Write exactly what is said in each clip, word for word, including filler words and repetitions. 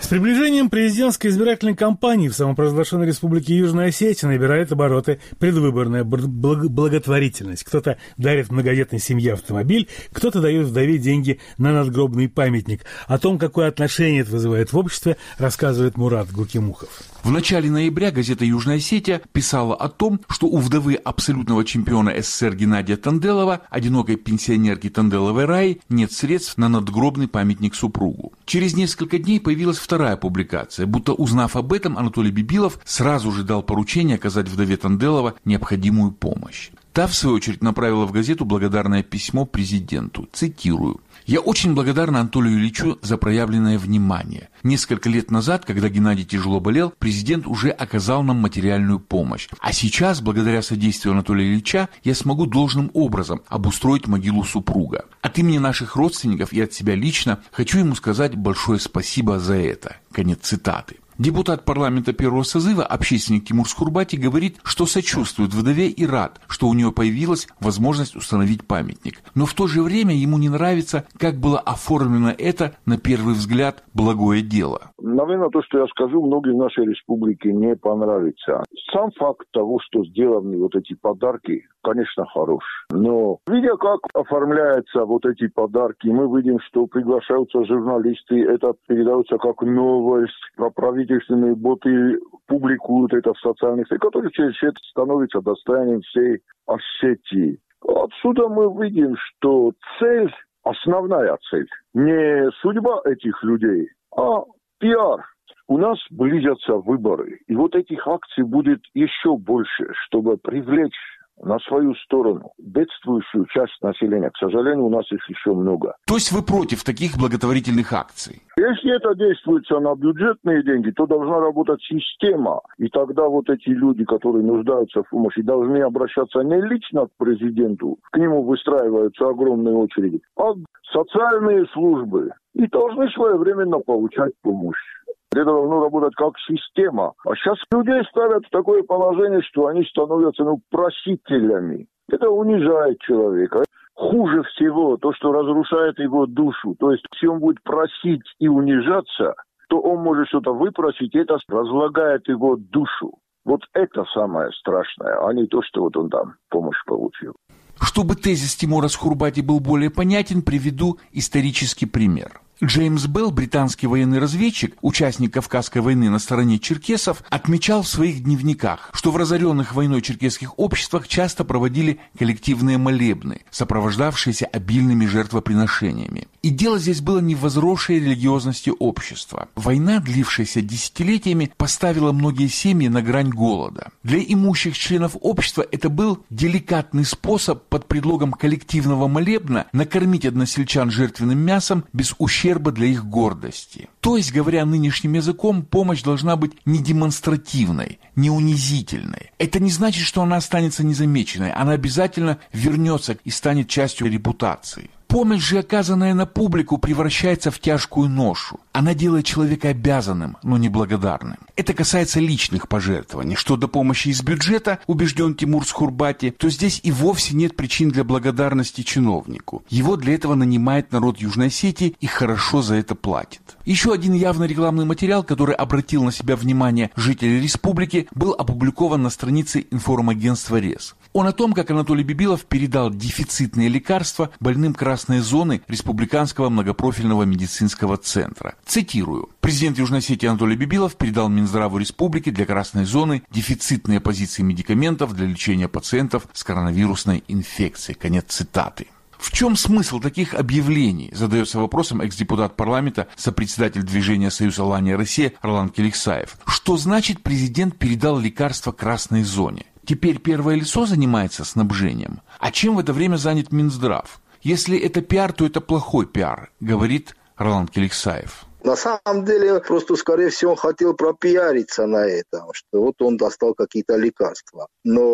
С приближением президентской избирательной кампании в самопровозглашенной республике Южная Осетия набирает обороты предвыборная благотворительность. Кто-то дарит многодетной семье автомобиль, кто-то дает вдове деньги на надгробный памятник. О том, какое отношение это вызывает в обществе, рассказывает Мурат Гукимухов. В начале ноября газета «Южная Осетия» писала о том, что у вдовы абсолютного чемпиона СССР Геннадия Танделова, одинокой пенсионерки Танделовой Раи, нет средств на надгробный памятник супругу. Через несколько дней появилась вторая публикация. Будто узнав об этом, Анатолий Бибилов сразу же дал поручение оказать вдове Танделова необходимую помощь. Та, в свою очередь, направила в газету благодарное письмо президенту. Цитирую. «Я очень благодарна Анатолию Ильичу за проявленное внимание. Несколько лет назад, когда Геннадий тяжело болел, президент уже оказал нам материальную помощь. А сейчас, благодаря содействию Анатолия Ильича, я смогу должным образом обустроить могилу супруга. От имени наших родственников и от себя лично хочу ему сказать большое спасибо за это». Конец цитаты. Депутат парламента первого созыва, общественник Тимур Схурбати, говорит, что сочувствует вдове и рад, что у нее появилась возможность установить памятник. Но в то же время ему не нравится, как было оформлено это, на первый взгляд, благое дело. Наверное, то, что я скажу, многим в нашей республике не понравится. Сам факт того, что сделаны вот эти подарки, конечно, хорош. Но видя, как оформляются вот эти подарки, мы видим, что приглашаются журналисты, это передается как новость, правительственные боты публикуют это в социальных сетях, которые через это становится достоянием всей Осетии. Отсюда мы видим, что цель, основная цель, не судьба этих людей, а пиар. У нас близятся выборы, и вот этих акций будет еще больше, чтобы привлечь на свою сторону бедствующую часть населения. К сожалению, у нас их еще много. То есть вы против таких благотворительных акций? Если это действуется на бюджетные деньги, то должна работать система. И тогда вот эти люди, которые нуждаются в помощи, должны обращаться не лично к президенту, к нему выстраиваются огромные очереди, а социальные службы. И должны своевременно получать помощь. Это должно работать как система. А сейчас людей ставят в такое положение, что они становятся ну, просителями. Это унижает человека. Хуже всего то, что разрушает его душу. То есть, если он будет просить и унижаться, то он может что-то выпросить, и это разлагает его душу. Вот это самое страшное, а не то, что вот он там помощь получил. Чтобы тезис Тимура Схурбати был более понятен, приведу исторический пример. Джеймс Белл, британский военный разведчик, участник Кавказской войны на стороне черкесов, отмечал в своих дневниках, что в разоренных войной черкесских обществах часто проводили коллективные молебны, сопровождавшиеся обильными жертвоприношениями. И дело здесь было не в возросшей религиозности общества. Война, длившаяся десятилетиями, поставила многие семьи на грань голода. Для имущих членов общества это был деликатный способ под предлогом коллективного молебна накормить односельчан жертвенным мясом без ущерба для их гордости. То есть, говоря нынешним языком, помощь должна быть не демонстративной, не унизительной. Это не значит, что она останется незамеченной. Она обязательно вернется и станет частью репутации. Помощь же, оказанная на публику, превращается в тяжкую ношу. Она делает человека обязанным, но не благодарным. Это касается личных пожертвований. Что до помощи из бюджета, убежден Тимур Схурбати, то здесь и вовсе нет причин для благодарности чиновнику. Его для этого нанимает народ Южной Осетии и хорошо за это платит. Еще один явно рекламный материал, который обратил на себя внимание жителей республики, был опубликован на странице информагентства РЕС. Он о том, как Анатолий Бибилов передал дефицитные лекарства больным красной зоны Республиканского многопрофильного медицинского центра. Цитирую. Президент Южной Осетии Анатолий Бибилов передал Минздраву республики для красной зоны дефицитные позиции медикаментов для лечения пациентов с коронавирусной инфекцией. Конец цитаты. В чем смысл таких объявлений, задается вопросом экс-депутат парламента, сопредседатель движения «Союз Алания Россия» Ролан Келексаев. Что значит президент передал лекарства красной зоне? Теперь первое лицо занимается снабжением. А чем в это время занят Минздрав? Если это пиар, то это плохой пиар, говорит Ролан Келексаев. На самом деле, просто, скорее всего, он хотел пропиариться на этом, что вот он достал какие-то лекарства.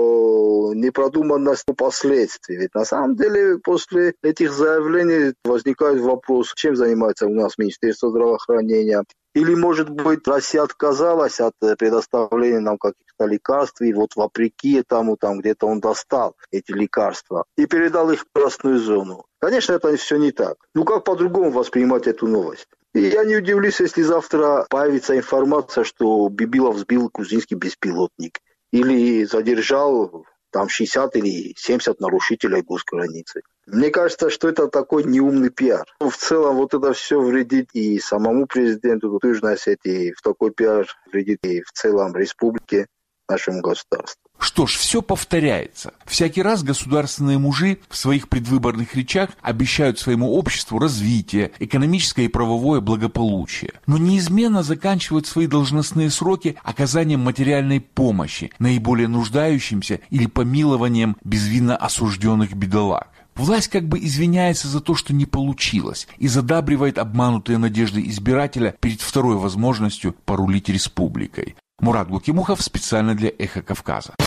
Но не продуманность последствий. Ведь на самом деле, после этих заявлений возникает вопрос, чем занимается у нас Министерство здравоохранения. Или, может быть, Россия отказалась от предоставления нам каких-то лекарств, и вот вопреки этому, там где-то он достал эти лекарства и передал их в красную зону. Конечно, это все не так. Ну, как по-другому воспринимать эту новость? И я не удивлюсь, если завтра появится информация, что Бибилов сбил грузинский беспилотник или задержал там шестьдесят или семьдесят нарушителей госграницы. Мне кажется, что это такой неумный пиар. В целом вот это все вредит и самому президенту Южной Осетии, в такой пиар вредит и в целом республике, нашему государству. Что ж, все повторяется. Всякий раз государственные мужи в своих предвыборных речах обещают своему обществу развитие, экономическое и правовое благополучие, но неизменно заканчивают свои должностные сроки оказанием материальной помощи наиболее нуждающимся или помилованием безвинно осужденных бедолаг. Власть как бы извиняется за то, что не получилось, и задабривает обманутые надежды избирателя перед второй возможностью порулить республикой. Мурат Гукимухов специально для «Эхо Кавказа».